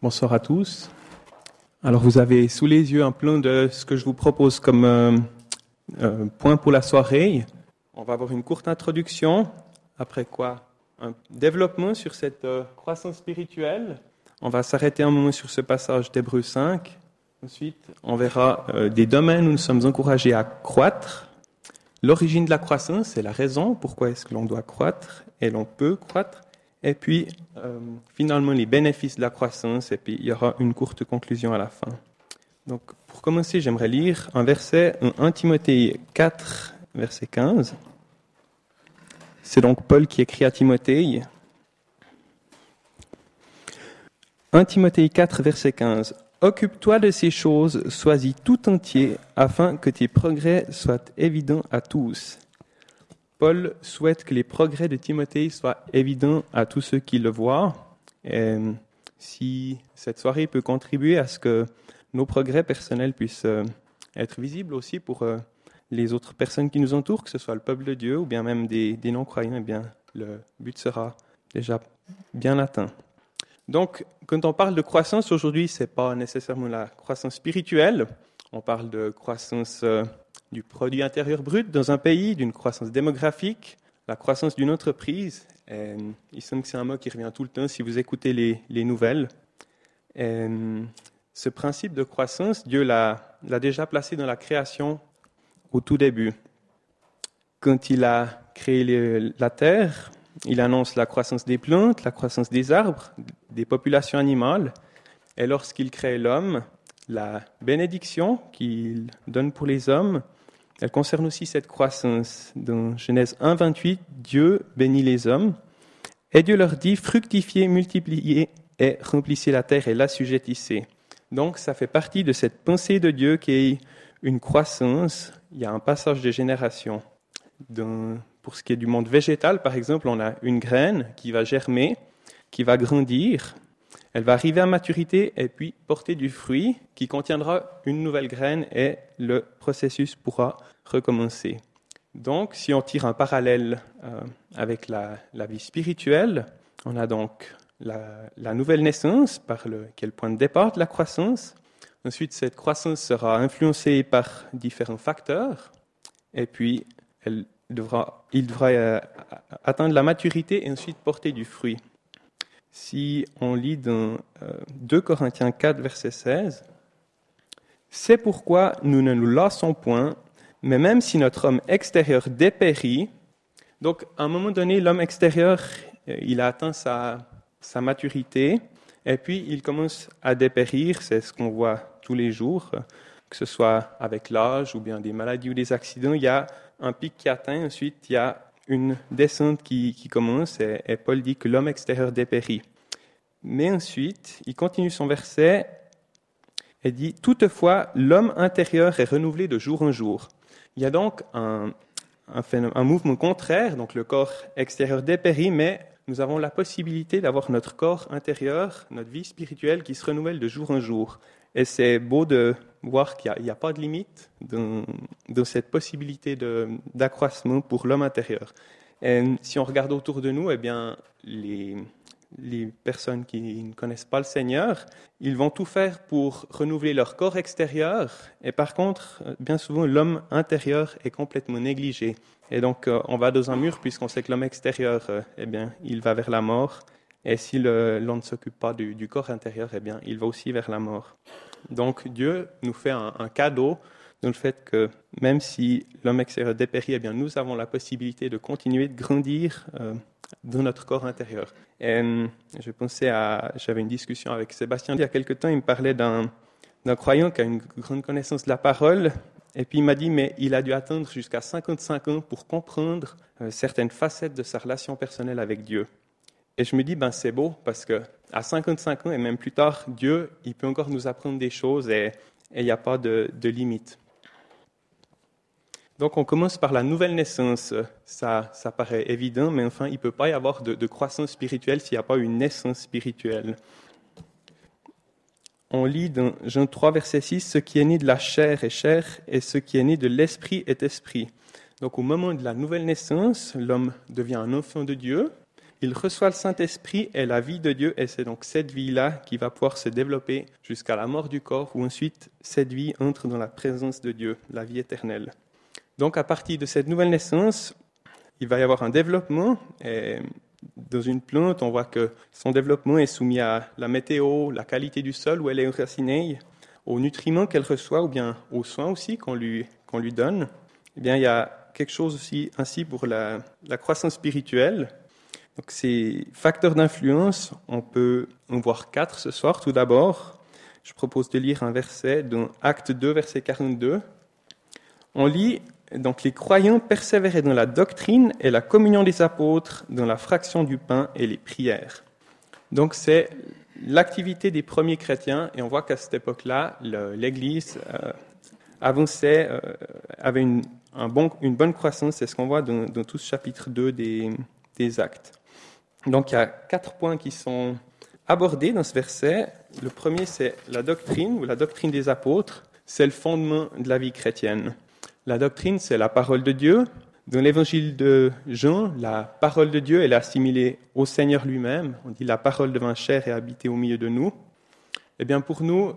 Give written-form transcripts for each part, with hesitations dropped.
Bonsoir à tous. Alors vous avez sous les yeux un plan de ce que je vous propose comme point pour la soirée. On va avoir une courte introduction, après quoi un développement sur cette croissance spirituelle. On va s'arrêter un moment sur ce passage d'Hébreux 5. Ensuite, on verra des domaines où nous sommes encouragés à croître. L'origine de la croissance et la raison pourquoi est-ce que l'on doit croître et l'on peut croître. Et puis, finalement, les bénéfices de la croissance, et puis il y aura une courte conclusion à la fin. Donc, pour commencer, j'aimerais lire un verset, 1 Timothée 4, verset 15. C'est donc Paul qui écrit à Timothée. 1 Timothée 4, verset 15. « Occupe-toi de ces choses, sois-y tout entier, afin que tes progrès soient évidents à tous. » Paul souhaite que les progrès de Timothée soient évidents à tous ceux qui le voient. Et si cette soirée peut contribuer à ce que nos progrès personnels puissent être visibles aussi pour les autres personnes qui nous entourent, que ce soit le peuple de Dieu ou bien même des non-croyants, eh bien, le but sera déjà bien atteint. Donc, quand on parle de croissance aujourd'hui, ce n'est pas nécessairement la croissance spirituelle. On parle de croissance du produit intérieur brut dans un pays, d'une croissance démographique, la croissance d'une entreprise. Et il semble que c'est un mot qui revient tout le temps si vous écoutez les nouvelles. Et ce principe de croissance, Dieu l'a déjà placé dans la création au tout début. Quand il a créé la terre, il annonce la croissance des plantes, la croissance des arbres, des populations animales. Et lorsqu'il crée l'homme, la bénédiction qu'il donne pour les hommes, elle concerne aussi cette croissance. Dans Genèse 1, 28, Dieu bénit les hommes et Dieu leur dit « Fructifiez, multipliez et remplissez la terre et l'assujettissez ». Donc, ça fait partie de cette pensée de Dieu qui est une croissance. Il y a un passage de génération. Pour ce qui est du monde végétal, par exemple, on a une graine qui va germer, qui va grandir. Elle va arriver à maturité et puis porter du fruit qui contiendra une nouvelle graine et le processus pourra recommencer. Donc, si on tire un parallèle avec la vie spirituelle, on a donc la nouvelle naissance, qui est le point de départ de la croissance. Ensuite, cette croissance sera influencée par différents facteurs et puis il devra atteindre la maturité et ensuite porter du fruit. Si on lit dans 2 Corinthiens 4, verset 16, « C'est pourquoi nous ne nous lassons point, mais même si notre homme extérieur dépérit, » donc à un moment donné, l'homme extérieur, il a atteint sa maturité, et puis il commence à dépérir, c'est ce qu'on voit tous les jours, que ce soit avec l'âge ou bien des maladies ou des accidents, il y a un pic qui atteint, ensuite il y a une descente qui commence et Paul dit que l'homme extérieur dépérit. Mais ensuite, il continue son verset et dit « Toutefois, l'homme intérieur est renouvelé de jour en jour. » Il y a donc un mouvement contraire, donc le corps extérieur dépérit, mais nous avons la possibilité d'avoir notre corps intérieur, notre vie spirituelle qui se renouvelle de jour en jour. Et c'est beau de voir qu'il n'y a pas de limite dans cette possibilité d'accroissement pour l'homme intérieur. Et si on regarde autour de nous, eh bien, les personnes qui ne connaissent pas le Seigneur, ils vont tout faire pour renouveler leur corps extérieur. Et par contre, bien souvent, l'homme intérieur est complètement négligé. Et donc, on va dans un mur puisqu'on sait que l'homme extérieur, eh bien, il va vers la mort. Et si l'on ne s'occupe pas du corps intérieur, eh bien, il va aussi vers la mort. Donc, Dieu nous fait un cadeau dans le fait que même si l'homme extérieur dépérit, eh bien, nous avons la possibilité de continuer de grandir dans notre corps intérieur. Et j'avais une discussion avec Sébastien il y a quelque temps, il me parlait d'un croyant qui a une grande connaissance de la parole, et puis il m'a dit, mais il a dû attendre jusqu'à 55 ans pour comprendre certaines facettes de sa relation personnelle avec Dieu. Et je me dis, c'est beau, parce qu'à 55 ans, et même plus tard, Dieu, il peut encore nous apprendre des choses, et il n'y a pas de limite. Donc on commence par la nouvelle naissance. Ça paraît évident, mais enfin, il ne peut pas y avoir de croissance spirituelle s'il n'y a pas une naissance spirituelle. On lit dans Jean 3, verset 6, « Ce qui est né de la chair est chair, et ce qui est né de l'esprit est esprit. » Donc au moment de la nouvelle naissance, l'homme devient un enfant de Dieu. il reçoit le Saint-Esprit et la vie de Dieu, et c'est donc cette vie-là qui va pouvoir se développer jusqu'à la mort du corps, où ensuite cette vie entre dans la présence de Dieu, la vie éternelle. Donc à partir de cette nouvelle naissance, il va y avoir un développement, et dans une plante, on voit que son développement est soumis à la météo, la qualité du sol où elle est enracinée, aux nutriments qu'elle reçoit, ou bien aux soins aussi qu'on lui donne. Eh bien, il y a quelque chose aussi ainsi pour la croissance spirituelle. Donc, ces facteurs d'influence, on peut en voir 4 ce soir. Tout d'abord, je propose de lire un verset dans Actes 2, verset 42. On lit donc les croyants persévéraient dans la doctrine et la communion des apôtres, dans la fraction du pain et les prières. Donc, c'est l'activité des premiers chrétiens, et on voit qu'à cette époque-là, l'Église avançait, avait une bonne croissance. C'est ce qu'on voit dans tout ce chapitre 2 des Actes. Donc il y a 4 points qui sont abordés dans ce verset. Le premier, c'est la doctrine, ou la doctrine des apôtres. C'est le fondement de la vie chrétienne. La doctrine, c'est la parole de Dieu. Dans l'évangile de Jean, la parole de Dieu elle est assimilée au Seigneur lui-même. On dit la parole devint chair et habité au milieu de nous. Eh bien pour nous,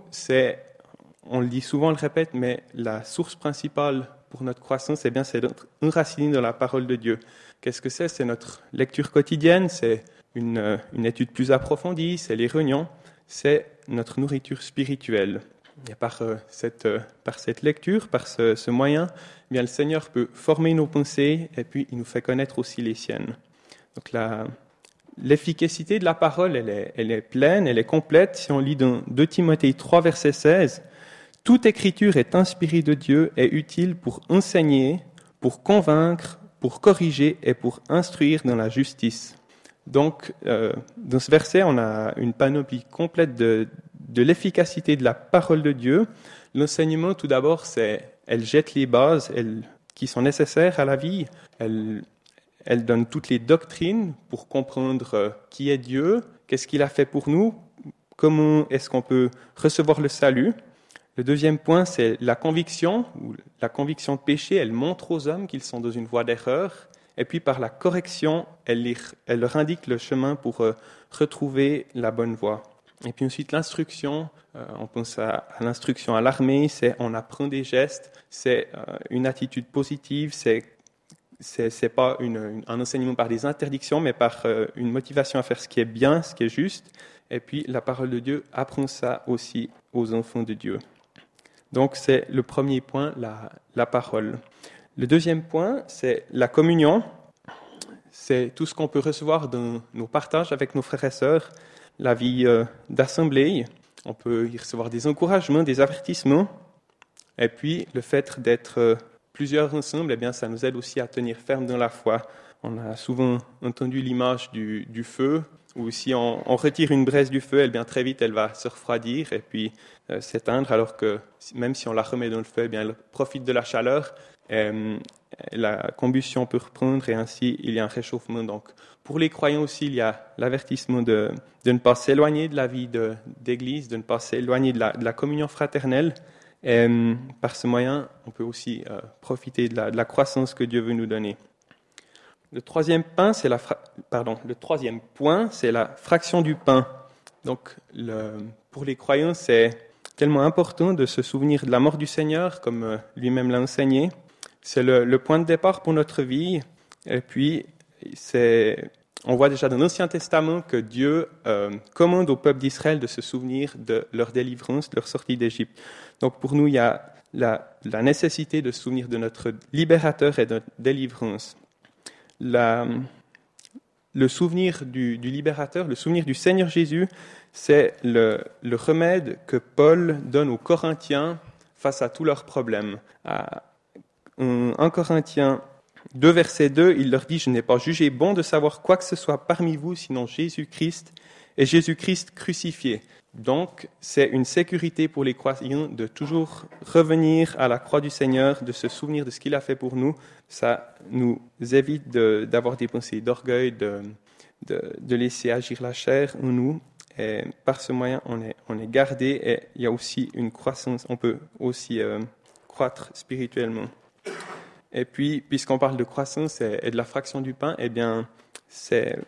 on le dit souvent, on le répète, mais la source principale pour notre croissance, c'est d'être enraciné dans la parole de Dieu. Qu'est-ce que c'est ? C'est notre lecture quotidienne, c'est une étude plus approfondie, c'est les réunions, c'est notre nourriture spirituelle. Et par cette lecture, par ce moyen, eh bien, le Seigneur peut former nos pensées et puis il nous fait connaître aussi les siennes. Donc l'efficacité de la parole, elle est pleine, elle est complète. Si on lit dans 2 Timothée 3, verset 16, « Toute écriture est inspirée de Dieu et utile pour enseigner, pour convaincre, pour corriger et pour instruire dans la justice. » Donc, dans ce verset, on a une panoplie complète de l'efficacité de la parole de Dieu. L'enseignement, tout d'abord, elle jette les bases qui sont nécessaires à la vie. Elle donne toutes les doctrines pour comprendre qui est Dieu, qu'est-ce qu'il a fait pour nous, comment est-ce qu'on peut recevoir le salut. Le deuxième point, c'est la conviction, ou la conviction de péché. Elle montre aux hommes qu'ils sont dans une voie d'erreur. Et puis par la correction, elle leur indique le chemin pour retrouver la bonne voie. Et puis ensuite l'instruction, on pense à l'instruction à l'armée, on apprend des gestes, c'est une attitude positive, c'est pas un enseignement par des interdictions, mais par une motivation à faire ce qui est bien, ce qui est juste. Et puis la parole de Dieu apprend ça aussi aux enfants de Dieu. Donc c'est le premier point, la parole. Le deuxième point, c'est la communion. C'est tout ce qu'on peut recevoir dans nos partages avec nos frères et sœurs, la vie d'assemblée. On peut y recevoir des encouragements, des avertissements. Et puis, le fait d'être plusieurs ensemble, eh bien, ça nous aide aussi à tenir ferme dans la foi. On a souvent entendu l'image du feu, où si on retire une braise du feu, eh bien, très vite, elle va se refroidir et puis s'éteindre, alors que même si on la remet dans le feu, eh bien, elle profite de la chaleur. La combustion peut reprendre et ainsi il y a un réchauffement. Donc, pour les croyants aussi, il y a l'avertissement de ne pas s'éloigner de la vie d'église, de ne pas s'éloigner de la communion fraternelle. Et par ce moyen, on peut aussi profiter de la croissance que Dieu veut nous donner. Le troisième point, c'est la fraction du pain. Donc, pour les croyants, c'est tellement important de se souvenir de la mort du Seigneur, comme lui-même l'a enseigné. C'est le point de départ pour notre vie. Et puis, on voit déjà dans l'Ancien Testament que Dieu commande au peuple d'Israël de se souvenir de leur délivrance, de leur sortie d'Égypte. Donc pour nous, il y a la nécessité de se souvenir de notre libérateur et de notre délivrance. Le souvenir du libérateur, le souvenir du Seigneur Jésus, c'est le remède que Paul donne aux Corinthiens face à tous leurs problèmes. En Corinthiens 2, verset 2, il leur dit « Je n'ai pas jugé bon de savoir quoi que ce soit parmi vous, sinon Jésus-Christ et Jésus-Christ crucifié. » Donc, c'est une sécurité pour les croyants de toujours revenir à la croix du Seigneur, de se souvenir de ce qu'il a fait pour nous. Ça nous évite d'avoir des pensées d'orgueil, de laisser agir la chair en nous. Et par ce moyen, on est gardé et il y a aussi une croissance. On peut aussi croître spirituellement. Et puis, puisqu'on parle de croissance et de la fraction du pain, eh bien, c'est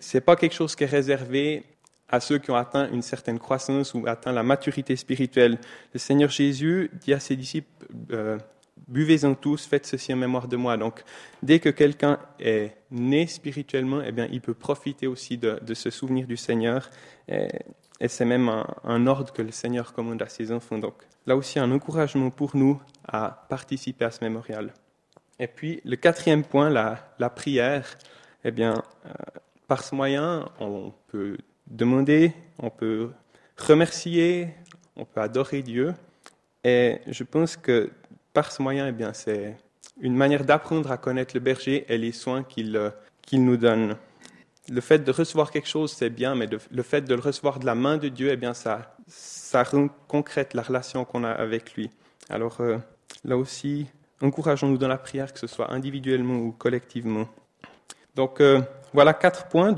c'est pas quelque chose qui est réservé à ceux qui ont atteint une certaine croissance ou atteint la maturité spirituelle. Le Seigneur Jésus dit à ses disciples, buvez-en tous, faites ceci en mémoire de moi. Donc, dès que quelqu'un est né spirituellement, eh bien, il peut profiter aussi de ce souvenir du Seigneur. Et c'est même un ordre que le Seigneur commande à ses enfants. Donc, là aussi, un encouragement pour nous à participer à ce mémorial. Et puis, le quatrième point, la prière. Eh bien, par ce moyen, on peut demander, on peut remercier, on peut adorer Dieu. Et je pense que par ce moyen, eh bien, c'est une manière d'apprendre à connaître le berger et les soins qu'il nous donne. Le fait de recevoir quelque chose, c'est bien, mais le fait de le recevoir de la main de Dieu, eh bien, ça rend concrète la relation qu'on a avec lui. Alors, là aussi, encourageons-nous dans la prière, que ce soit individuellement ou collectivement. Donc, voilà 4 points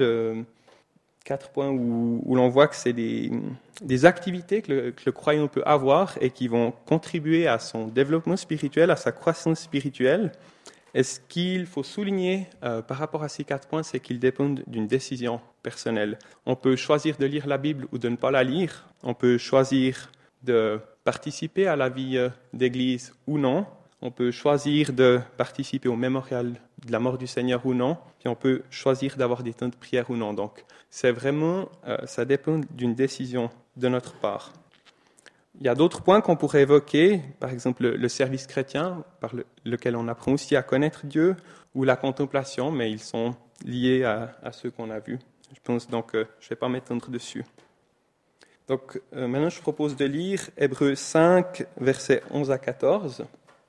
où l'on voit que c'est des activités que le croyant peut avoir et qui vont contribuer à son développement spirituel, à sa croissance spirituelle. Et ce qu'il faut souligner par rapport à ces 4 points, c'est qu'ils dépendent d'une décision personnelle. On peut choisir de lire la Bible ou de ne pas la lire. On peut choisir de participer à la vie d'église ou non. On peut choisir de participer au mémorial de la mort du Seigneur ou non. Puis on peut choisir d'avoir des temps de prière ou non. Donc, c'est vraiment, ça dépend d'une décision de notre part. Il y a d'autres points qu'on pourrait évoquer, par exemple le service chrétien, par lequel on apprend aussi à connaître Dieu, ou la contemplation, mais ils sont liés à ceux qu'on a vus. Je pense donc, je ne vais pas m'étendre dessus. Donc, maintenant, je propose de lire Hébreux 5, versets 11 à 14.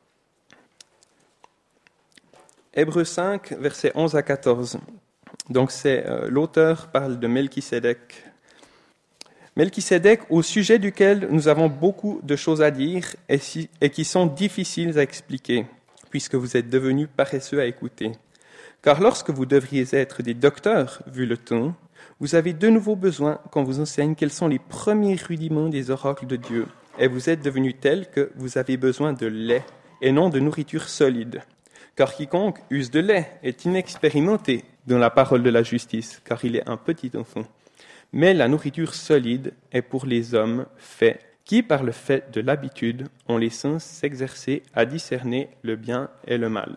Hébreux 5, versets 11 à 14. Donc, l'auteur parle de Melchisédek. Melchisédek, au sujet duquel nous avons beaucoup de choses à dire et qui sont difficiles à expliquer, puisque vous êtes devenus paresseux à écouter. Car lorsque vous devriez être des docteurs, vu le temps, vous avez de nouveau besoin qu'on vous enseigne quels sont les premiers rudiments des oracles de Dieu, et vous êtes devenus tels que vous avez besoin de lait et non de nourriture solide. Car quiconque use de lait est inexpérimenté dans la parole de la justice, car il est un petit enfant. Mais la nourriture solide est pour les hommes faits, qui, par le fait de l'habitude, ont les sens s'exercer à discerner le bien et le mal.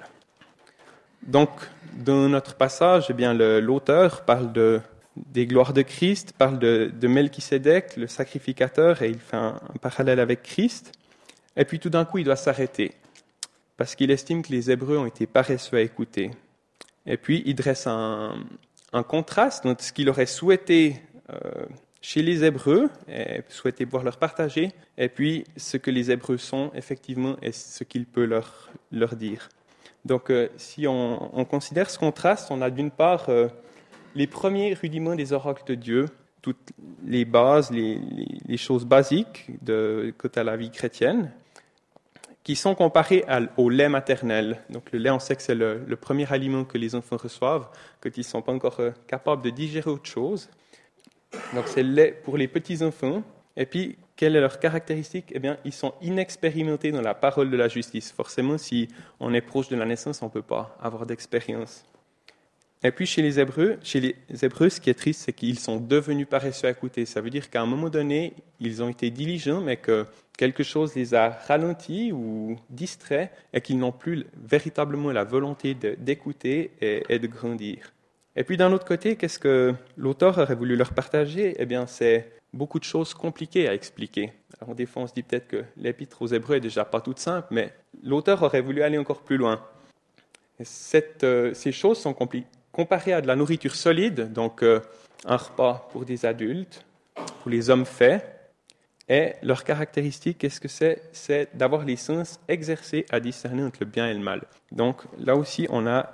Donc, dans notre passage, eh bien, l'auteur parle des gloires de Christ, parle de Melchisédek, le sacrificateur, et il fait un parallèle avec Christ. Et puis tout d'un coup, il doit s'arrêter, parce qu'il estime que les Hébreux ont été paresseux à écouter. Et puis, il dresse un contraste entre ce qu'il aurait souhaité chez les Hébreux, et souhaité pouvoir leur partager, et puis ce que les Hébreux sont, effectivement, et ce qu'il peut leur dire. Donc, si on considère ce contraste, on a d'une part les premiers rudiments des oracles de Dieu, toutes les bases, les choses basiques quant à la vie chrétienne, qui sont comparés au lait maternel. Donc le lait, on sait que c'est le premier aliment que les enfants reçoivent quand ils ne sont pas encore capables de digérer autre chose. Donc c'est le lait pour les petits-enfants. Et puis, quelle est leur caractéristique ? Eh bien, ils sont inexpérimentés dans la parole de la justice. Forcément, si on est proche de la naissance, on ne peut pas avoir d'expérience. Et puis, chez les Hébreux, ce qui est triste, c'est qu'ils sont devenus paresseux à écouter. Ça veut dire qu'à un moment donné, ils ont été diligents, mais que quelque chose les a ralentis ou distraits et qu'ils n'ont plus véritablement la volonté d'écouter et de grandir. Et puis, d'un autre côté, qu'est-ce que l'auteur aurait voulu leur partager ? Eh bien, c'est beaucoup de choses compliquées à expliquer. Alors, des fois, on se dit peut-être que l'épître aux Hébreux est déjà pas toute simple, mais l'auteur aurait voulu aller encore plus loin. Et ces choses sont comparées à de la nourriture solide, donc un repas pour des adultes, pour les hommes faits, et leur caractéristique, qu'est-ce que c'est ? C'est d'avoir les sens exercés à discerner entre le bien et le mal. Donc, là aussi, on a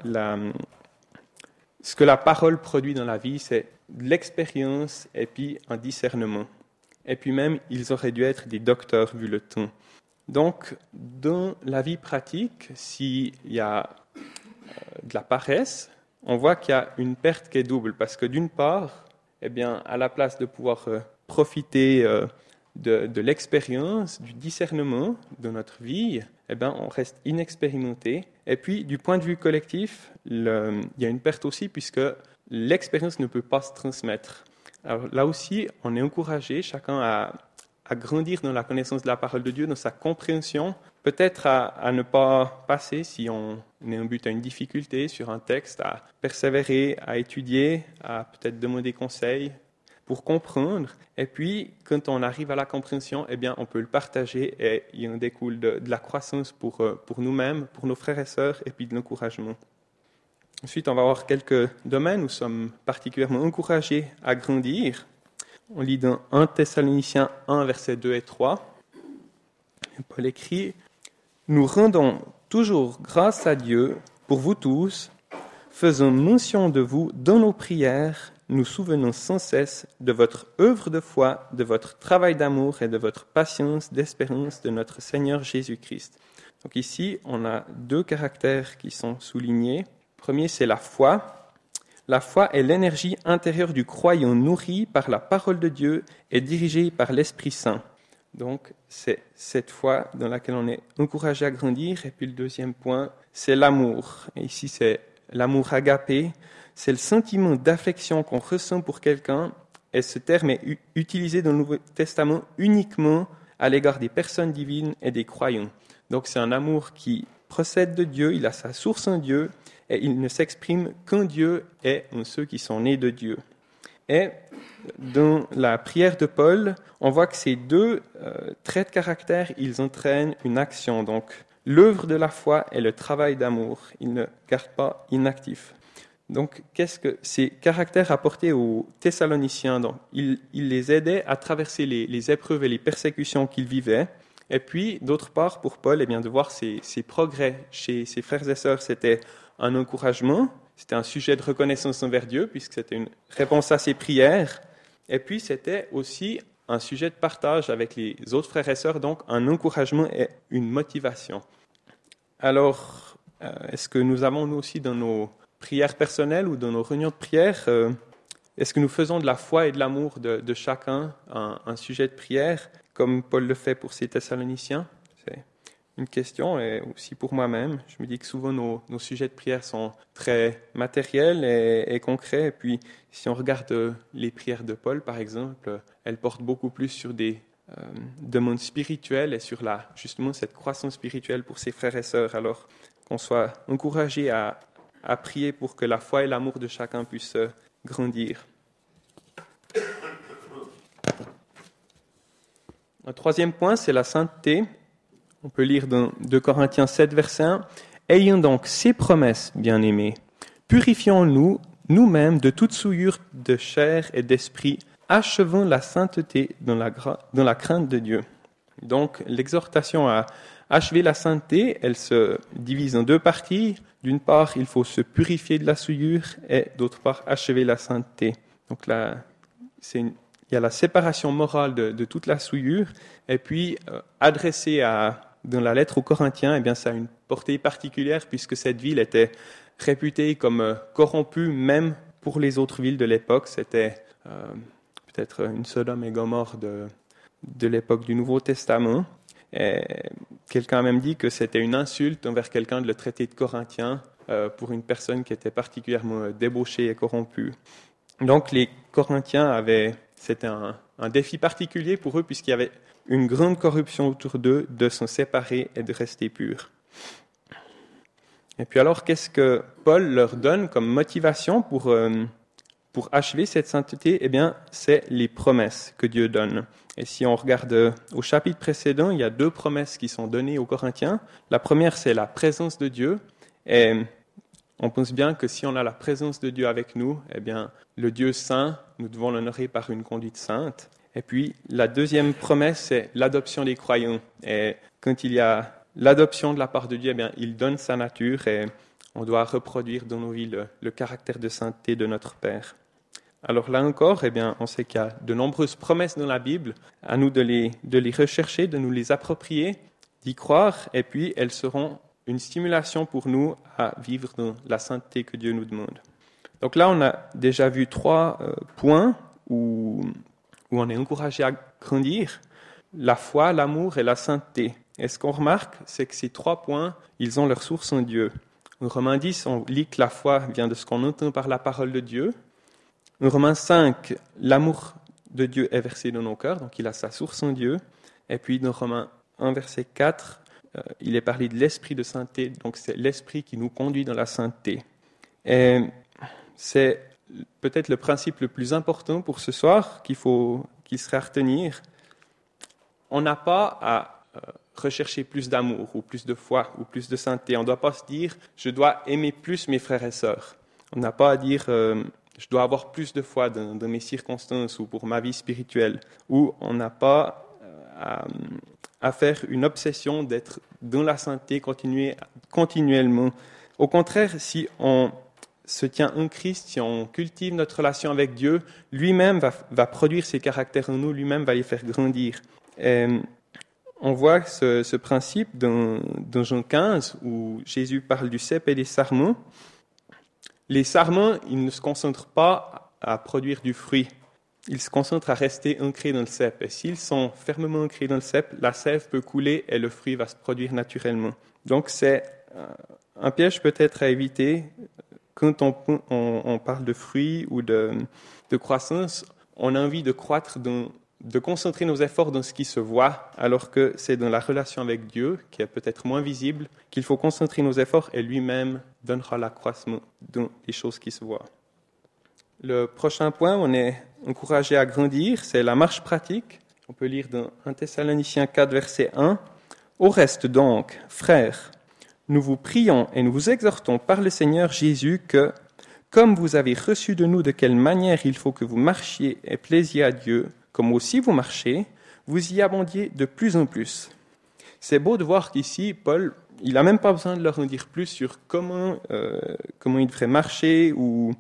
ce que la parole produit dans la vie, c'est de l'expérience et puis un discernement. Et puis même, ils auraient dû être des docteurs vu le temps. Donc, dans la vie pratique, s'il y a de la paresse, on voit qu'il y a une perte qui est double. Parce que d'une part, eh bien, à la place de pouvoir profiter de l'expérience, du discernement de notre vie, eh bien, on reste inexpérimenté. Et puis, du point de vue collectif, il y a une perte aussi, puisque l'expérience ne peut pas se transmettre. Alors là aussi, on est encouragé chacun à grandir dans la connaissance de la parole de Dieu, dans sa compréhension, peut-être à ne pas passer, si on est en but à une difficulté sur un texte, à persévérer, à étudier, à peut-être demander conseil pour comprendre. Et puis, quand on arrive à la compréhension, eh bien, on peut le partager et il en découle de la croissance pour nous-mêmes, pour nos frères et sœurs, et puis de l'encouragement. Ensuite, on va voir quelques domaines où nous sommes particulièrement encouragés à grandir. On lit dans 1 Thessaloniciens 1, versets 2 et 3. Paul écrit « Nous rendons toujours grâce à Dieu pour vous tous, faisons mention de vous dans nos prières, nous souvenons sans cesse de votre œuvre de foi, de votre travail d'amour et de votre patience d'espérance de notre Seigneur Jésus-Christ. » Donc ici, on a deux caractères qui sont soulignés. Le premier, c'est la foi. La foi est l'énergie intérieure du croyant nourri par la parole de Dieu et dirigée par l'Esprit Saint. Donc, c'est cette foi dans laquelle on est encouragé à grandir. Et puis le deuxième point, c'est l'amour. Et ici, c'est l'amour agapé. C'est le sentiment d'affection qu'on ressent pour quelqu'un. Et ce terme est utilisé dans le Nouveau Testament uniquement à l'égard des personnes divines et des croyants. Donc, c'est un amour qui procède de Dieu, il a sa source en Dieu, et il ne s'exprime qu'en Dieu et en ceux qui sont nés de Dieu. Et dans la prière de Paul, on voit que ces deux traits de caractère, ils entraînent une action. Donc, l'œuvre de la foi et le travail d'amour, ils ne gardent pas inactifs. Donc, qu'est-ce que ces caractères apportaient aux Thessaloniciens? Donc, ils les aidaient à traverser les épreuves et les persécutions qu'ils vivaient. Et puis, d'autre part, pour Paul, eh bien, de voir ses progrès chez ses frères et sœurs, c'était un encouragement, c'était un sujet de reconnaissance envers Dieu, puisque c'était une réponse à ses prières. Et puis, c'était aussi un sujet de partage avec les autres frères et sœurs, donc un encouragement et une motivation. Alors, est-ce que nous avons, nous aussi, dans nos prières personnelles ou dans nos réunions de prière, est-ce que nous faisons de la foi et de l'amour de chacun un sujet de prière, comme Paul le fait pour ses Thessaloniciens? C'est une question, et aussi pour moi-même. Je me dis que souvent nos sujets de prière sont très matériels et concrets. Et puis, si on regarde les prières de Paul, par exemple, elles portent beaucoup plus sur des demandes spirituelles et sur justement cette croissance spirituelle pour ses frères et sœurs. Alors, qu'on soit encouragé à prier pour que la foi et l'amour de chacun puissent grandir. Un troisième point, c'est la sainteté. On peut lire dans 2 Corinthiens 7, verset 1. « Ayons donc ces promesses, bien-aimés, purifions-nous nous-mêmes de toute souillure de chair et d'esprit, achevons la sainteté dans la crainte de Dieu. » Donc, l'exhortation à achever la sainteté, elle se divise en deux parties. D'une part, il faut se purifier de la souillure et d'autre part, achever la sainteté. Donc là, il y a la séparation morale de toute la souillure, et puis adressée dans la lettre aux Corinthiens, eh bien, ça a une portée particulière puisque cette ville était réputée comme corrompue même pour les autres villes de l'époque. C'était peut-être une Sodome et Gomorrhe de l'époque du Nouveau Testament. Et quelqu'un a même dit que c'était une insulte envers quelqu'un de le traiter de Corinthien pour une personne qui était particulièrement débauchée et corrompue. Donc les Corinthiens c'était un défi particulier pour eux puisqu'il y avait une grande corruption autour d'eux de s'en séparer et de rester purs. Et puis alors, qu'est-ce que Paul leur donne comme motivation pour achever cette sainteté? Eh bien, c'est les promesses que Dieu donne. Et si on regarde au chapitre précédent, il y a deux promesses qui sont données aux Corinthiens. La première, c'est la présence de Dieu. Et on pense bien que si on a la présence de Dieu avec nous, eh bien, le Dieu saint, nous devons l'honorer par une conduite sainte. Et puis, la deuxième promesse, c'est l'adoption des croyants. Et quand il y a l'adoption de la part de Dieu, eh bien, il donne sa nature et on doit reproduire dans nos vies le caractère de sainteté de notre Père. Alors là encore, eh bien, on sait qu'il y a de nombreuses promesses dans la Bible, à nous de les rechercher, de nous les approprier, d'y croire, et puis elles seront une stimulation pour nous à vivre dans la sainteté que Dieu nous demande. Donc là, on a déjà vu 3 points où on est encouragé à grandir: la foi, l'amour et la sainteté. Et ce qu'on remarque, c'est que ces 3 points, ils ont leur source en Dieu. En Romains 10, on lit que la foi vient de ce qu'on entend par la parole de Dieu. En Romains 5, l'amour de Dieu est versé dans nos cœurs, donc il a sa source en Dieu. Et puis dans Romains 1, verset 4, il est parlé de l'esprit de sainteté, donc c'est l'esprit qui nous conduit dans la sainteté. Et c'est peut-être le principe le plus important pour ce soir qu'il serait à retenir. On n'a pas à rechercher plus d'amour ou plus de foi ou plus de sainteté. On ne doit pas se dire « je dois aimer plus mes frères et sœurs ». On n'a pas à dire « je dois avoir plus de foi dans mes circonstances ou pour ma vie spirituelle ». Ou on n'a pas à faire une obsession d'être dans la sainteté continuellement. Au contraire, si on se tient en Christ, si on cultive notre relation avec Dieu, lui-même va produire ses caractères en nous, lui-même va les faire grandir. Et on voit ce principe dans Jean 15, où Jésus parle du cep et des sarments. Les sarments, ils ne se concentrent pas à produire du fruit. Ils se concentrent à rester ancrés dans le cep. Et s'ils sont fermement ancrés dans le cep, la sève peut couler et le fruit va se produire naturellement. Donc c'est un piège peut-être à éviter. Quand on parle de fruits ou de croissance, on a envie de croître, de concentrer nos efforts dans ce qui se voit, alors que c'est dans la relation avec Dieu, qui est peut-être moins visible, qu'il faut concentrer nos efforts et lui-même donnera l'accroissement dans les choses qui se voient. Le prochain point, on est encouragé à grandir, c'est la marche pratique. On peut lire dans 1 Thessaloniciens 4, verset 1. « Au reste donc, frères, nous vous prions et nous vous exhortons par le Seigneur Jésus que, comme vous avez reçu de nous de quelle manière il faut que vous marchiez et plaisiez à Dieu, comme aussi vous marchez, vous y abondiez de plus en plus. » C'est beau de voir qu'ici, Paul, il n'a même pas besoin de leur en dire plus sur comment ils devraient marcher, ou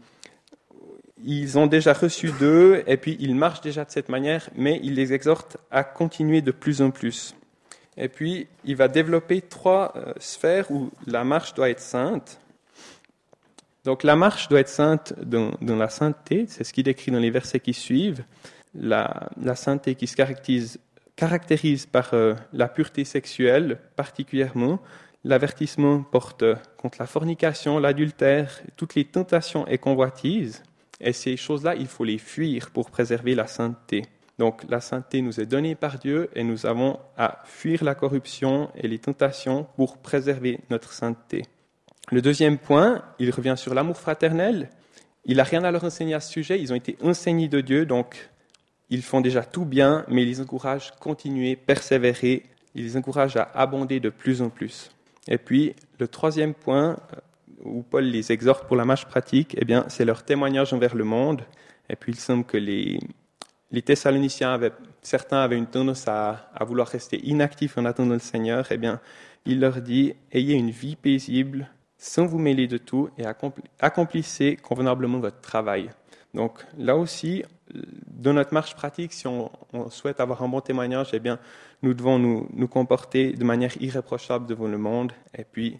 ils ont déjà reçu d'eux, et puis ils marchent déjà de cette manière, mais il les exhorte à continuer de plus en plus. Et puis, il va développer 3 sphères où la marche doit être sainte. Donc, la marche doit être sainte dans la sainteté, c'est ce qu'il décrit dans les versets qui suivent. La sainteté qui se caractérise par la pureté sexuelle particulièrement. L'avertissement porte contre la fornication, l'adultère, toutes les tentations et convoitises. Et ces choses-là, il faut les fuir pour préserver la sainteté. Donc la sainteté nous est donnée par Dieu et nous avons à fuir la corruption et les tentations pour préserver notre sainteté. Le deuxième point, il revient sur l'amour fraternel. Il n'a rien à leur enseigner à ce sujet, ils ont été enseignés de Dieu, donc ils font déjà tout bien, mais il les encourage à continuer, persévérer, il les encourage à abonder de plus en plus. Et puis le troisième point, où Paul les exhorte pour la marche pratique, eh bien, c'est leur témoignage envers le monde. Et puis il semble que les Thessaloniciens, certains avaient une tendance à vouloir rester inactifs en attendant le Seigneur. Eh bien, il leur dit, ayez une vie paisible, sans vous mêler de tout, et accomplissez convenablement votre travail. Donc là aussi, dans notre marche pratique, si on souhaite avoir un bon témoignage, eh bien, nous devons nous comporter de manière irréprochable devant le monde, et puis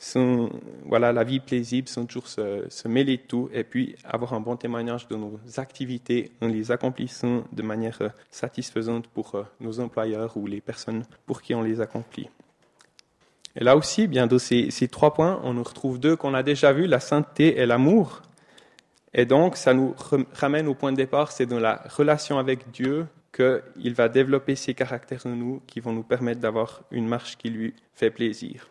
la vie paisible, sans toujours se mêler de tout, et puis avoir un bon témoignage de nos activités en les accomplissant de manière satisfaisante pour nos employeurs ou les personnes pour qui on les accomplit. Et là aussi, bien dans ces 3 points, on nous retrouve 2 qu'on a déjà vus, la sainteté et l'amour. Et donc, ça nous ramène au point de départ, c'est dans la relation avec Dieu qu'il va développer ces caractères en nous qui vont nous permettre d'avoir une marche qui lui fait plaisir.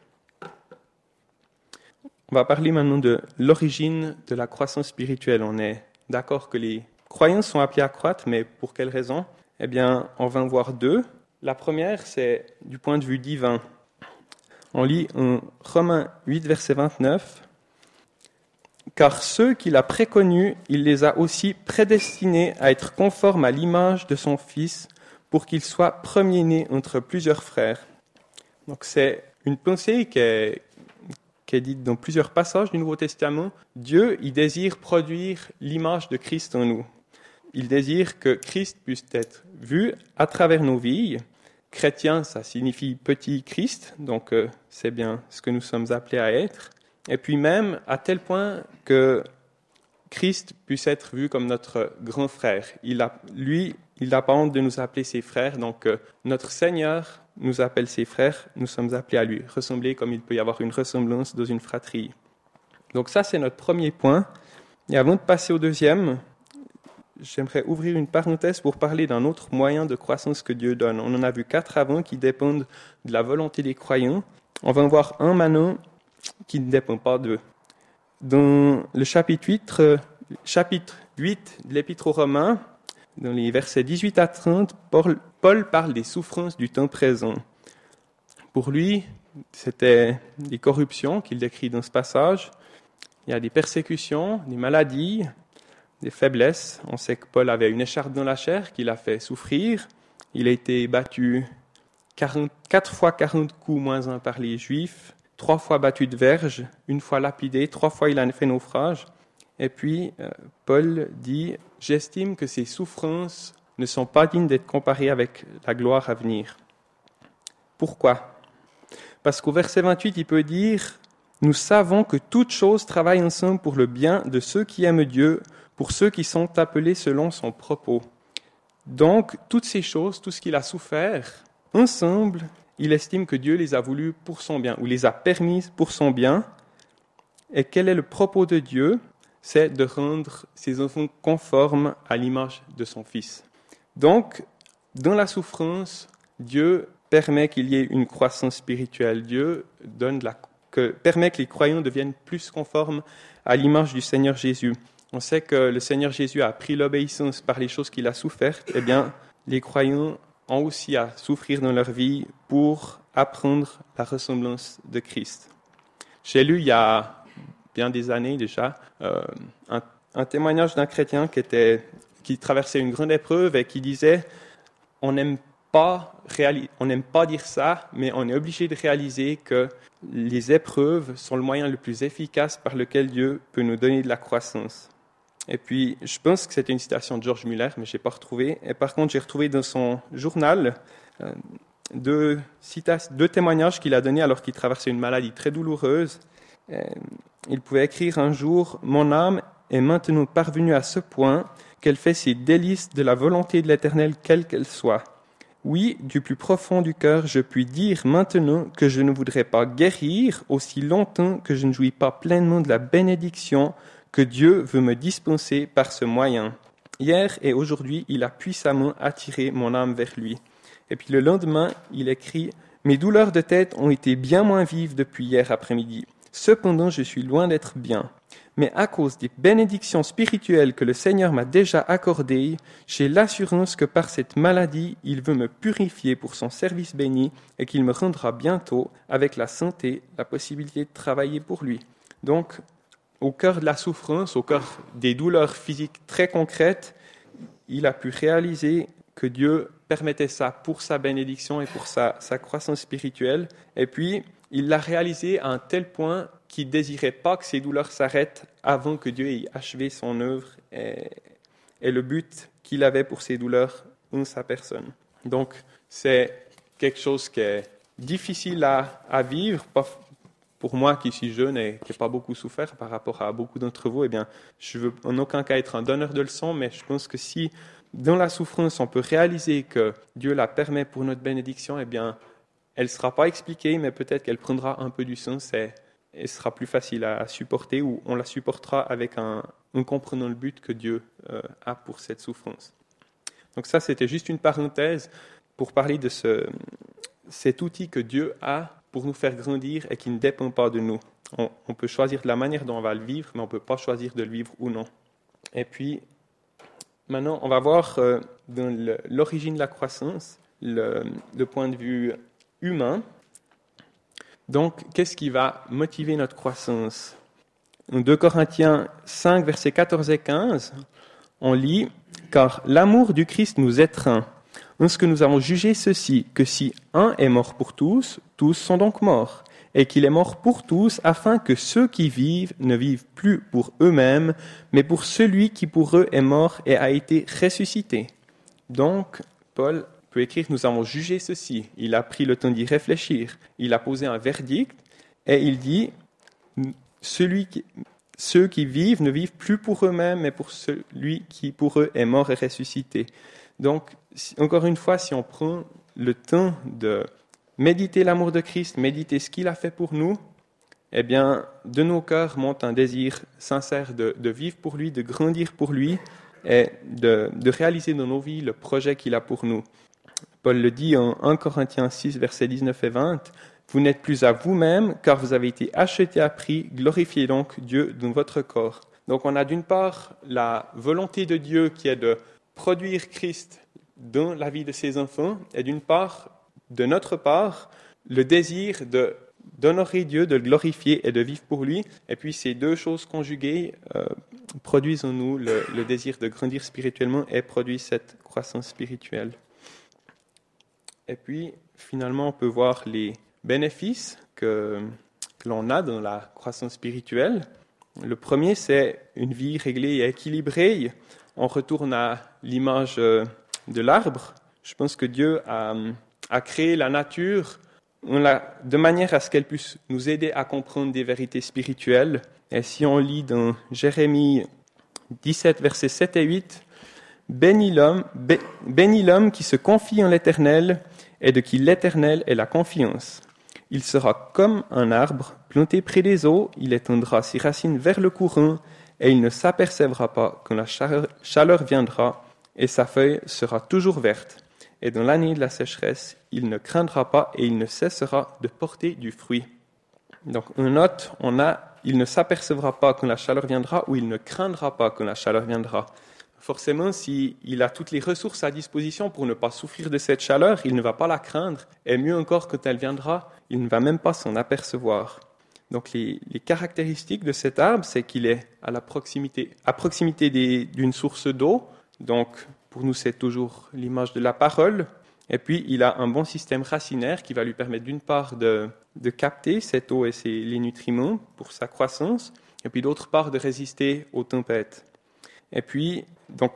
On va parler maintenant de l'origine de la croissance spirituelle. On est d'accord que les croyants sont appelés à croître, mais pour quelles raisons ? Eh bien, on va en voir 2. La première, c'est du point de vue divin. On lit en Romains 8, verset 29. « Car ceux qu'il a préconnus, il les a aussi prédestinés à être conformes à l'image de son Fils, pour qu'il soit premier-né entre plusieurs frères. » Donc c'est une pensée qui est dite dans plusieurs passages du Nouveau Testament. Dieu, il désire produire l'image de Christ en nous. Il désire que Christ puisse être vu à travers nos vies. Chrétien, ça signifie petit Christ, donc c'est bien ce que nous sommes appelés à être. Et puis même à tel point que Christ puisse être vu comme notre grand frère. Il n'a pas honte de nous appeler ses frères, donc notre Seigneur nous appelle ses frères, nous sommes appelés à lui ressembler comme il peut y avoir une ressemblance dans une fratrie. Donc ça, c'est notre premier point. Et avant de passer au deuxième, j'aimerais ouvrir une parenthèse pour parler d'un autre moyen de croissance que Dieu donne. On en a vu 4 avant qui dépendent de la volonté des croyants. On va en voir un maintenant qui ne dépend pas d'eux. Dans le chapitre 8 de l'Épître aux Romains, dans les versets 18 à 30, Paul parle des souffrances du temps présent. Pour lui, c'était des corruptions qu'il décrit dans ce passage. Il y a des persécutions, des maladies, des faiblesses. On sait que Paul avait une écharpe dans la chair qui l'a fait souffrir. Il a été battu 4 fois 40 coups moins 1 par les Juifs, 3 fois battu de verge, 1 fois lapidé, 3 fois il a fait naufrage. Et puis, Paul dit « J'estime que ces souffrances ne sont pas dignes d'être comparées avec la gloire à venir. » Pourquoi ? Parce qu'au verset 28, il peut dire « Nous savons que toutes choses travaillent ensemble pour le bien de ceux qui aiment Dieu, pour ceux qui sont appelés selon son propos. » Donc, toutes ces choses, tout ce qu'il a souffert, ensemble, il estime que Dieu les a voulues pour son bien, ou les a permises pour son bien. Et quel est le propos de Dieu ? C'est de rendre ses enfants conformes à l'image de son Fils. Donc, dans la souffrance, Dieu permet qu'il y ait une croissance spirituelle. Dieu permet que les croyants deviennent plus conformes à l'image du Seigneur Jésus. On sait que le Seigneur Jésus a appris l'obéissance par les choses qu'il a souffertes. Eh bien, les croyants ont aussi à souffrir dans leur vie pour apprendre la ressemblance de Christ. J'ai lu il y a bien des années déjà un témoignage d'un chrétien qui traversait une grande épreuve et qui disait « On n'aime pas dire ça, mais on est obligé de réaliser que les épreuves sont le moyen le plus efficace par lequel Dieu peut nous donner de la croissance. » Et puis, je pense que c'était une citation de George Muller, mais je n'ai pas retrouvé. Et par contre, j'ai retrouvé dans son journal deux témoignages qu'il a donnés alors qu'il traversait une maladie très douloureuse. Il pouvait écrire un jour « Mon âme est maintenant parvenue à ce point qu'elle fait ses délices de la volonté de l'Éternel, quelle qu'elle soit. Oui, du plus profond du cœur, je puis dire maintenant que je ne voudrais pas guérir aussi longtemps que je ne jouis pas pleinement de la bénédiction que Dieu veut me dispenser par ce moyen. Hier et aujourd'hui, il a puissamment attiré mon âme vers lui. » Et puis le lendemain, il écrit « Mes douleurs de tête ont été bien moins vives depuis hier après-midi. Cependant, je suis loin d'être bien. Mais à cause des bénédictions spirituelles que le Seigneur m'a déjà accordées, j'ai l'assurance que par cette maladie, il veut me purifier pour son service béni et qu'il me rendra bientôt, avec la santé, la possibilité de travailler pour lui. » Donc, au cœur de la souffrance, au cœur des douleurs physiques très concrètes, il a pu réaliser que Dieu permettait ça pour sa bénédiction et pour sa croissance spirituelle. Et puis, il l'a réalisé à un tel point qu'il ne désirait pas que ces douleurs s'arrêtent avant que Dieu ait achevé son œuvre et le but qu'il avait pour ces douleurs en sa personne. Donc, c'est quelque chose qui est difficile à vivre. Pour moi qui suis jeune et qui n'ai pas beaucoup souffert par rapport à beaucoup d'entre vous, eh bien, je ne veux en aucun cas être un donneur de leçons, mais je pense que si dans la souffrance on peut réaliser que Dieu la permet pour notre bénédiction, eh bien, elle ne sera pas expliquée, mais peut-être qu'elle prendra un peu du sens et sera plus facile à supporter, ou on la supportera en comprenant le but que Dieu a pour cette souffrance. Donc ça, c'était juste une parenthèse pour parler de cet outil que Dieu a pour nous faire grandir et qui ne dépend pas de nous. On peut choisir de la manière dont on va le vivre, mais on ne peut pas choisir de le vivre ou non. Et puis, maintenant, on va voir dans l'origine de la croissance, le point de vue humain. Donc, qu'est-ce qui va motiver notre croissance ? En 2 Corinthiens 5, versets 14 et 15, on lit « Car l'amour du Christ nous étreint, en ce que nous avons jugé ceci, que si un est mort pour tous, tous sont donc morts, et qu'il est mort pour tous, afin que ceux qui vivent ne vivent plus pour eux-mêmes, mais pour celui qui pour eux est mort et a été ressuscité. » Donc, Paul peut écrire « Nous avons jugé ceci ». Il a pris le temps d'y réfléchir. Il a posé un verdict, et il dit « Ceux qui vivent ne vivent plus pour eux-mêmes, mais pour celui qui pour eux est mort et ressuscité. » Donc, encore une fois, si on prend le temps de méditer l'amour de Christ, méditer ce qu'il a fait pour nous, eh bien, de nos cœurs monte un désir sincère de vivre pour lui, de grandir pour lui et de réaliser dans nos vies le projet qu'il a pour nous. Paul le dit en 1 Corinthiens 6, versets 19 et 20, « Vous n'êtes plus à vous-même, car vous avez été achetés à prix, glorifiez donc Dieu dans votre corps. » Donc on a d'une part la volonté de Dieu qui est de produire Christ dans la vie de ses enfants, et d'une part, de notre part, le désir d'honorer Dieu, de le glorifier et de vivre pour lui. Et puis ces deux choses conjuguées produisent en nous le désir de grandir spirituellement et produisent cette croissance spirituelle. Et puis finalement, on peut voir les bénéfices que l'on a dans la croissance spirituelle. Le premier, c'est une vie réglée et équilibrée. On retourne à l'image de l'arbre. Je pense que Dieu a créé la nature de manière à ce qu'elle puisse nous aider à comprendre des vérités spirituelles. Et si on lit dans Jérémie 17, versets 7 et 8, « Bénis l'homme qui se confie en l'Éternel et de qui l'Éternel est la confiance. Il sera comme un arbre planté près des eaux, il étendra ses racines vers le courant et il ne s'apercevra pas quand la chaleur viendra et sa feuille sera toujours verte. Et dans l'année de la sécheresse, il ne craindra pas et il ne cessera de porter du fruit. » Donc, une note, il ne s'apercevra pas quand la chaleur viendra ou il ne craindra pas quand la chaleur viendra. Forcément, s'il a toutes les ressources à disposition pour ne pas souffrir de cette chaleur, il ne va pas la craindre. Et mieux encore, quand elle viendra, il ne va même pas s'en apercevoir. Donc, les caractéristiques de cet arbre, c'est qu'il est à proximité d'une source d'eau. Donc, pour nous, c'est toujours l'image de la parole. Et puis, il a un bon système racinaire qui va lui permettre d'une part de capter cette eau et les nutriments pour sa croissance, et puis d'autre part de résister aux tempêtes. Et puis, donc,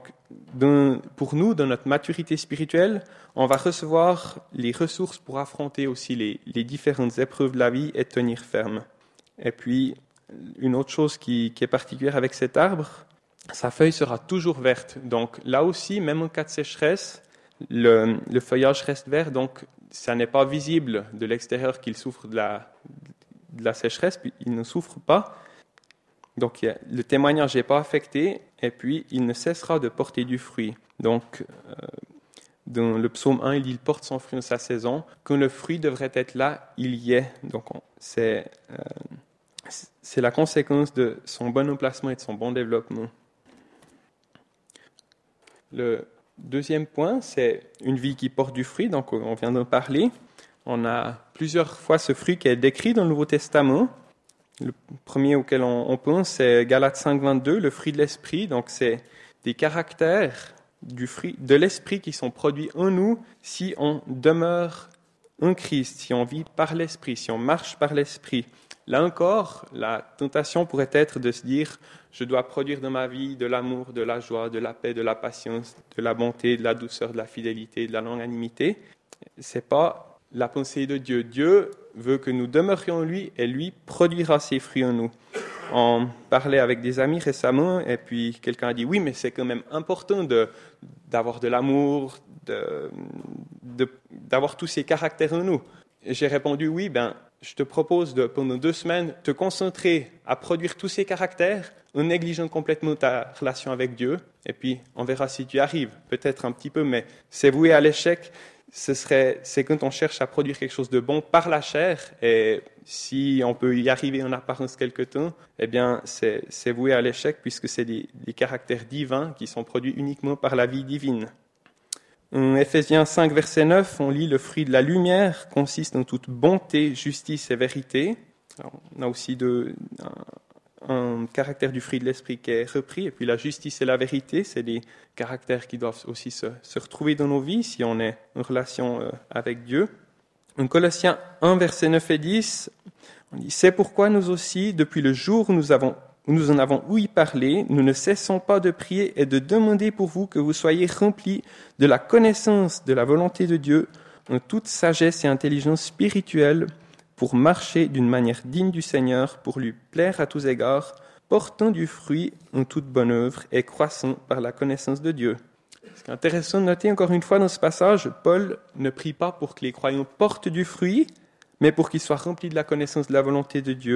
pour nous, dans notre maturité spirituelle, on va recevoir les ressources pour affronter aussi les différentes épreuves de la vie et tenir ferme. Et puis, une autre chose qui est particulière avec cet arbre, sa feuille sera toujours verte. Donc là aussi, même en cas de sécheresse, le feuillage reste vert, donc ça n'est pas visible de l'extérieur qu'il souffre de la sécheresse, puis il ne souffre pas. Donc le témoignage n'est pas affecté, et puis il ne cessera de porter du fruit. Donc dans le psaume 1, il dit « Il porte son fruit en sa saison ». Quand le fruit devrait être là, il y est. Donc c'est la conséquence de son bon emplacement et de son bon développement. Le deuxième point, c'est une vie qui porte du fruit. Donc on vient d'en parler. On a plusieurs fois ce fruit qui est décrit dans le Nouveau Testament. Le premier auquel on pense, c'est Galates 5, 22, le fruit de l'esprit. Donc, c'est des caractères du fruit de l'esprit qui sont produits en nous si on demeure en Christ, si on vit par l'esprit, si on marche par l'esprit. Là encore, la tentation pourrait être de se dire « Je dois produire dans ma vie de l'amour, de la joie, de la paix, de la patience, de la bonté, de la douceur, de la fidélité, de la longanimité. » C'est pas la pensée de Dieu. Dieu veut que nous demeurions en lui et lui produira ses fruits en nous. On parlait avec des amis récemment et puis quelqu'un a dit « Oui, mais c'est quand même important d'avoir de l'amour, d'avoir tous ces caractères en nous. » Et j'ai répondu « Oui, je te propose de, pendant 2 semaines, te concentrer à produire tous ces caractères en négligeant complètement ta relation avec Dieu. Et puis, on verra si tu y arrives. Peut-être un petit peu, mais c'est voué à l'échec. C'est quand on cherche à produire quelque chose de bon par la chair. Et si on peut y arriver en apparence quelque temps, eh bien, c'est voué à l'échec puisque c'est des caractères divins qui sont produits uniquement par la vie divine. En Éphésiens 5, verset 9, on lit « Le fruit de la lumière consiste en toute bonté, justice et vérité ». On a aussi un caractère du fruit de l'esprit qui est repris. Et puis la justice et la vérité, c'est des caractères qui doivent aussi se retrouver dans nos vies si on est en relation avec Dieu. En Colossiens 1, verset 9 et 10, on dit « C'est pourquoi nous aussi, depuis le jour où nous en avons ouï parler, nous ne cessons pas de prier et de demander pour vous que vous soyez remplis de la connaissance de la volonté de Dieu en toute sagesse et intelligence spirituelle pour marcher d'une manière digne du Seigneur, pour lui plaire à tous égards, portant du fruit en toute bonne œuvre et croissant par la connaissance de Dieu. » Ce qui est intéressant de noter encore une fois dans ce passage, Paul ne prie pas pour que les croyants portent du fruit, mais pour qu'ils soient remplis de la connaissance de la volonté de Dieu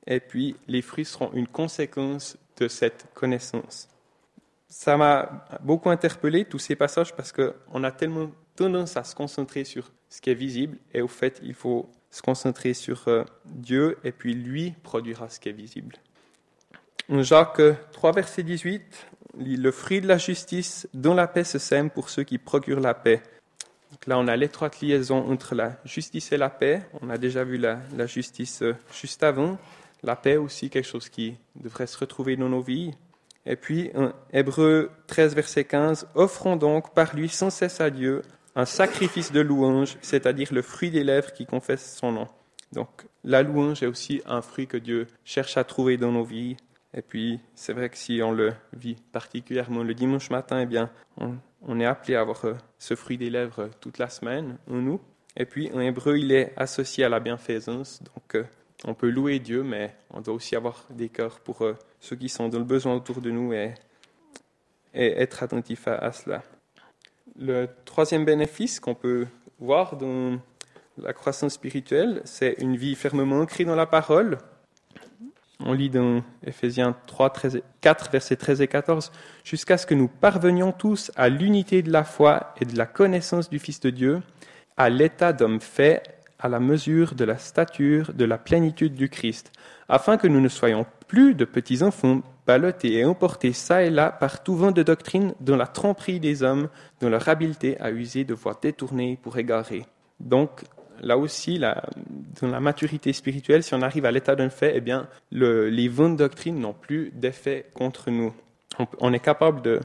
et puis les fruits seront une conséquence de cette connaissance. Ça m'a beaucoup interpellé, tous ces passages, parce qu'on a tellement tendance à se concentrer sur ce qui est visible, et au fait, il faut se concentrer sur Dieu, et puis lui produira ce qui est visible. En Jacques 3, verset 18, le fruit de la justice, dont la paix se sème pour ceux qui procurent la paix. Donc là, on a l'étroite liaison entre la justice et la paix. On a déjà vu la justice juste avant. La paix aussi, quelque chose qui devrait se retrouver dans nos vies. Et puis, Hébreux 13, verset 15, « Offrons donc par lui sans cesse à Dieu un sacrifice de louange, c'est-à-dire le fruit des lèvres qui confesse son nom. » Donc, la louange est aussi un fruit que Dieu cherche à trouver dans nos vies. Et puis, c'est vrai que si on le vit particulièrement le dimanche matin, eh bien, on est appelé à avoir ce fruit des lèvres toute la semaine en nous. Et puis, en hébreu, il est associé à la bienfaisance. Donc, on peut louer Dieu, mais on doit aussi avoir des cœurs pour ceux qui sont dans le besoin autour de nous et être attentif à cela. Le troisième bénéfice qu'on peut voir dans la croissance spirituelle, c'est une vie fermement ancrée dans la parole. On lit dans Éphésiens 4, versets 13 et 14, « Jusqu'à ce que nous parvenions tous à l'unité de la foi et de la connaissance du Fils de Dieu, à l'état d'homme fait, à la mesure de la stature, de la plénitude du Christ, afin que nous ne soyons plus de petits enfants, ballottés et emportés çà et là par tout vent de doctrine dans la tromperie des hommes, dans leur habileté à user de voies détournées pour égarer. » Donc, là aussi, dans la maturité spirituelle, si on arrive à l'état d'un fait, eh bien, les vents de doctrine n'ont plus d'effet contre nous. On est capable de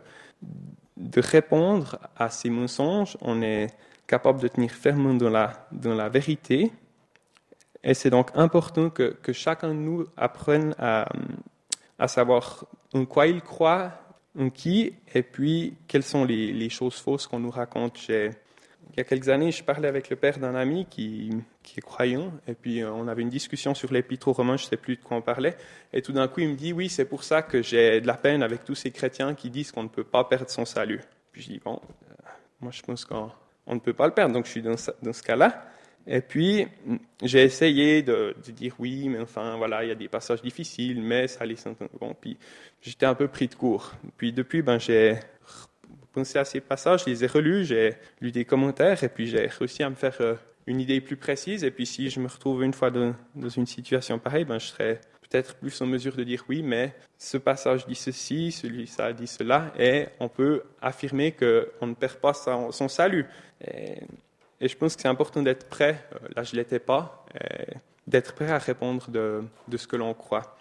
répondre à ces mensonges, on est capable de tenir fermement dans la vérité. Et c'est donc important que chacun de nous apprenne à savoir en quoi il croit, en qui, et puis quelles sont les choses fausses qu'on nous raconte. Il y a quelques années, je parlais avec le père d'un ami qui est croyant, et puis on avait une discussion sur l'Épître aux Romains, je ne sais plus de quoi on parlait, et tout d'un coup il me dit « Oui, c'est pour ça que j'ai de la peine avec tous ces chrétiens qui disent qu'on ne peut pas perdre son salut. » Puis je dis « Bon, moi je pense qu'on ne peut pas le perdre, donc je suis dans ce cas-là. » Et puis j'ai essayé de dire « Oui, mais enfin voilà, il y a des passages difficiles, mais ça les sent... » Bon, puis j'étais un peu pris de court. Puis depuis, j'ai pensé à ces passages, je les ai relus, j'ai lu des commentaires, et puis j'ai réussi à me faire une idée plus précise. Et puis si je me retrouve une fois dans une situation pareille, je serai peut-être plus en mesure de dire oui, mais ce passage dit ceci, celui-là dit cela, et on peut affirmer qu'on ne perd pas son salut. Et je pense que c'est important d'être prêt, là je ne l'étais pas, d'être prêt à répondre de ce que l'on croit.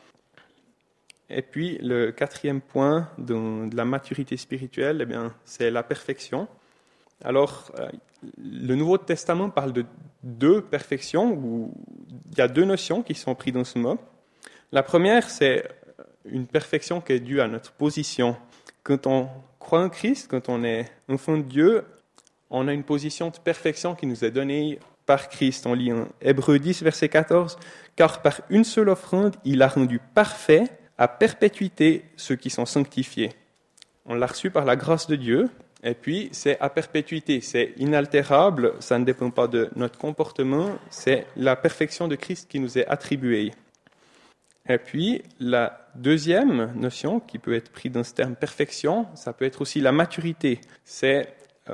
Et puis, le quatrième point de la maturité spirituelle, eh bien, c'est la perfection. Alors, le Nouveau Testament parle de deux perfections, où il y a deux notions qui sont prises dans ce mot. La première, c'est une perfection qui est due à notre position. Quand on croit en Christ, quand on est enfant de Dieu, on a une position de perfection qui nous est donnée par Christ. On lit en Hébreux 10, verset 14, « Car par une seule offrande, il a rendu parfait à perpétuité ceux qui sont sanctifiés. » On l'a reçu par la grâce de Dieu, et puis c'est à perpétuité, c'est inaltérable, ça ne dépend pas de notre comportement, c'est la perfection de Christ qui nous est attribuée. Et puis la deuxième notion qui peut être prise dans ce terme perfection, ça peut être aussi la maturité. C'est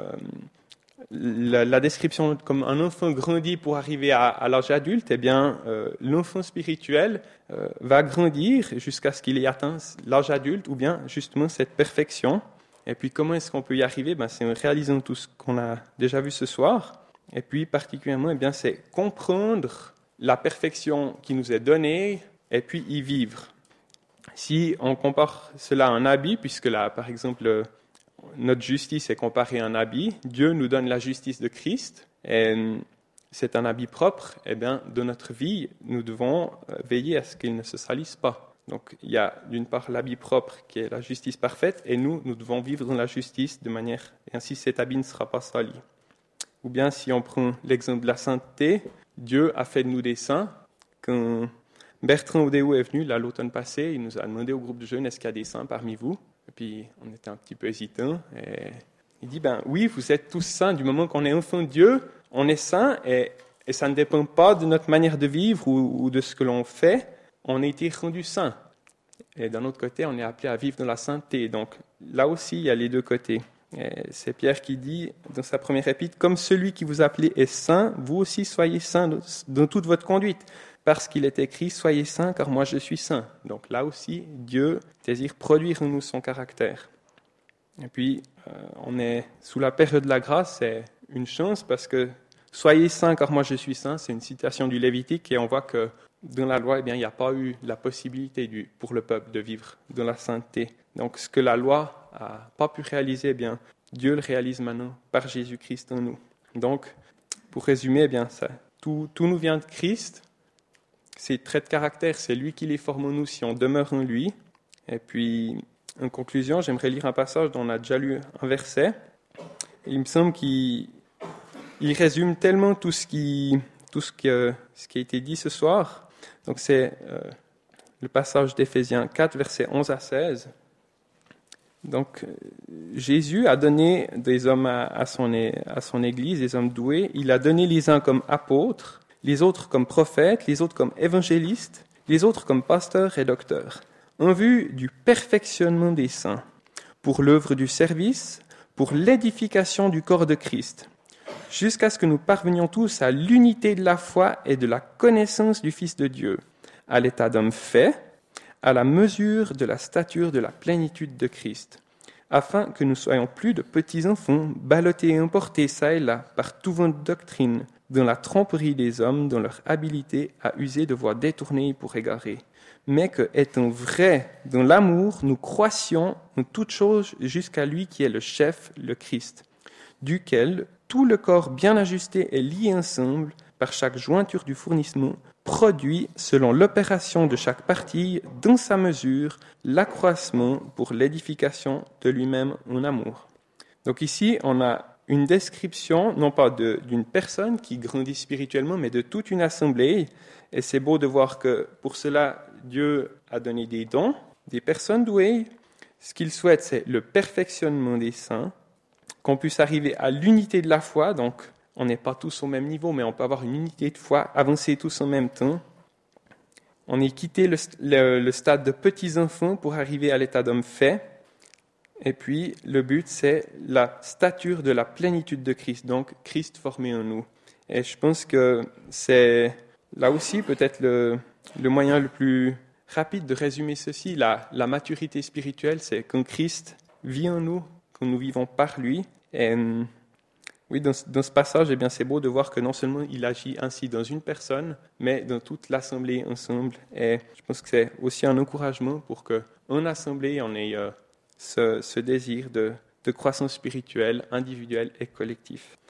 la description comme un enfant grandit pour arriver à l'âge adulte. Eh bien, l'enfant spirituel va grandir jusqu'à ce qu'il ait atteint l'âge adulte, ou bien justement cette perfection. Et puis comment est-ce qu'on peut y arriver? C'est en réalisant tout ce qu'on a déjà vu ce soir. Et puis particulièrement, eh bien, c'est comprendre la perfection qui nous est donnée et puis y vivre. Si on compare cela à un habit, puisque là, par exemple, notre justice est comparée à un habit, Dieu nous donne la justice de Christ, et c'est un habit propre, eh bien, de notre vie, nous devons veiller à ce qu'il ne se salisse pas. Donc, il y a d'une part l'habit propre qui est la justice parfaite, et nous devons vivre dans la justice de manière, et ainsi cet habit ne sera pas sali. Ou bien, si on prend l'exemple de la sainteté, Dieu a fait de nous des saints. Quand Bertrand Odéo est venu, là, l'automne passé, il nous a demandé au groupe de jeunes, est-ce qu'il y a des saints parmi vous? Et puis, on était un petit peu hésitants. Et il dit, oui, vous êtes tous saints du moment qu'on est enfant de Dieu, on est saints, et ça ne dépend pas de notre manière de vivre ou de ce que l'on fait, on a été rendu saint. Et d'un autre côté, on est appelé à vivre dans la sainteté. Donc là aussi, il y a les deux côtés. Et c'est Pierre qui dit dans sa première épître, « Comme celui qui vous appelait est saint, vous aussi soyez saints dans toute votre conduite. Parce qu'il est écrit, soyez saints, car moi je suis saint. » Donc là aussi, Dieu désire produire en nous son caractère. Et puis, on est sous la période de la grâce, c'est une chance parce que « Soyez saints, car moi je suis saint », c'est une citation du Lévitique et on voit que dans la loi, eh bien, il n'y a pas eu la possibilité pour le peuple de vivre dans la sainteté. Donc, ce que la loi n'a pas pu réaliser, eh bien, Dieu le réalise maintenant par Jésus-Christ en nous. Donc, pour résumer, eh bien, tout nous vient de Christ. Ces traits de caractère, c'est lui qui les forme en nous si on demeure en lui. Et puis, en conclusion, j'aimerais lire un passage dont on a déjà lu un verset. Il me semble qu'il résume tellement tout ce qui a été dit ce soir. Donc c'est le passage d'Éphésiens 4, versets 11 à 16. Donc Jésus a donné des hommes à son Église, des hommes doués. Il a donné les uns comme apôtres, les autres comme prophètes, les autres comme évangélistes, les autres comme pasteurs et docteurs, en vue du perfectionnement des saints, pour l'œuvre du service, pour l'édification du corps de Christ, jusqu'à ce que nous parvenions tous à l'unité de la foi et de la connaissance du Fils de Dieu, à l'état d'homme fait, à la mesure de la stature de la plénitude de Christ, afin que nous soyons plus de petits enfants, ballottés et emportés çà et là par tout vent de doctrine, dans la tromperie des hommes, dans leur habileté à user de voies détournées pour égarer, mais que, étant vrais dans l'amour, nous croissions en toutes choses jusqu'à lui qui est le chef, le Christ, duquel tout le corps bien ajusté et lié ensemble par chaque jointure du fournissement produit, selon l'opération de chaque partie, dans sa mesure, l'accroissement pour l'édification de lui-même en amour. Donc ici, on a une description, non pas d'une personne qui grandit spirituellement, mais de toute une assemblée. Et c'est beau de voir que pour cela, Dieu a donné des dons, des personnes douées. Ce qu'il souhaite, c'est le perfectionnement des saints, qu'on puisse arriver à l'unité de la foi, donc on n'est pas tous au même niveau, mais on peut avoir une unité de foi, avancer tous en même temps. On est quitté le stade de petits enfants pour arriver à l'état d'homme fait. Et puis, le but, c'est la stature de la plénitude de Christ, donc Christ formé en nous. Et je pense que c'est là aussi peut-être le moyen le plus rapide de résumer ceci. La maturité spirituelle, c'est quand Christ vit en nous, quand nous vivons par lui. Et oui, dans ce passage, eh bien, c'est beau de voir que non seulement il agit ainsi dans une personne, mais dans toute l'assemblée ensemble. Et je pense que c'est aussi un encouragement pour qu'en assemblée, on ait ce désir de croissance spirituelle, individuelle et collective.